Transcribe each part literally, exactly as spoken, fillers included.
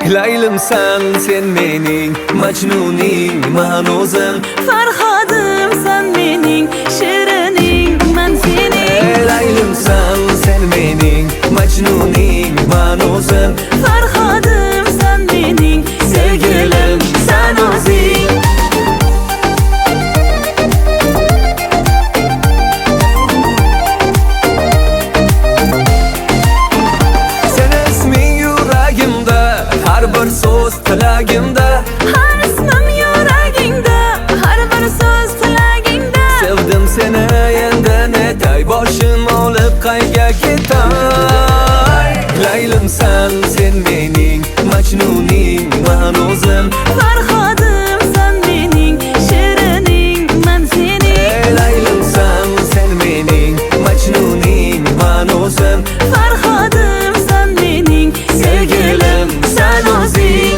Laylimsan sen mening majnuning man o'zim, Farhodim sen mening shirining man sening. Laylimsan sen mening majnuning man o'zim, Farhodim sen mening sevgilim sen o'zing. Sen isming yuragimda, har bir so'z tilagimda, Har ismim yuragingda, har bir so'z tilagingda. Sevdim seni endi netay, boshim olib qayga ketay. Laylimsan sen mening majnuning man o'zim, Farhodim sen mening shirining man sening. Laylimsan sen mening majnuning man o'zim, Farhodim sen mening sevgilim sen o'zing.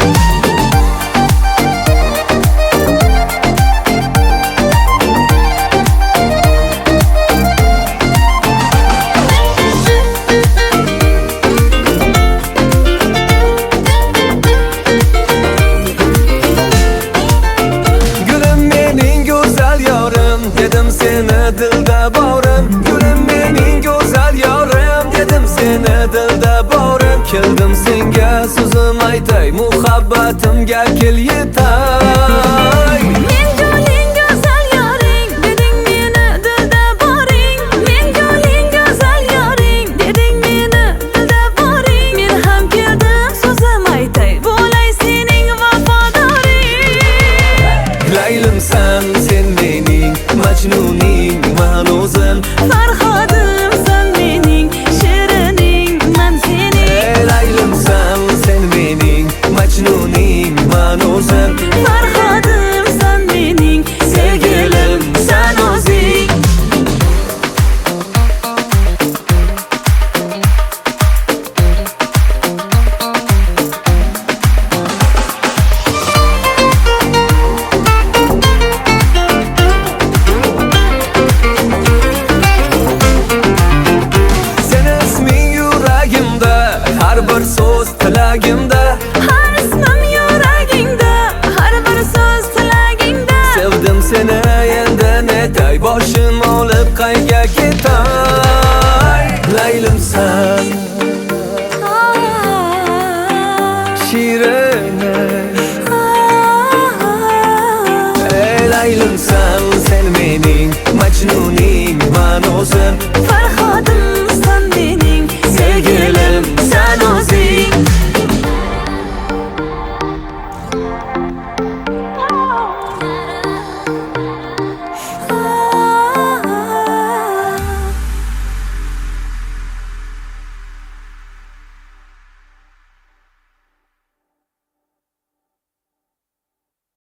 Dedim seni dilda borim, gulim mening go'zal yorim, dedim seni dilda borim. Keldim senga so'zim aytay, muhabbatimga kel yetay. Men guling go'zal yoring, deding meni dilda boring. Men guling go'zal yoring, deding meni dilda boring. Men ham keldim so'zim aytay, bo'lay sening vafodoring. Laylimsan sen mening majnuning man o'zim, Farhodim sen mening shirining man sening. Laylimsan sen mening majnuning man o'zim, Farhodim sen mening sevgilim sen o'zing. har bir so'z tilagimda, Har ismim yuragingda, har bir so'z tilagingda. Sevdim seni endi netay, boshim olib qayga ketay. Laylimsan shirining, Laylimsan sen mening majnuning man o'zim,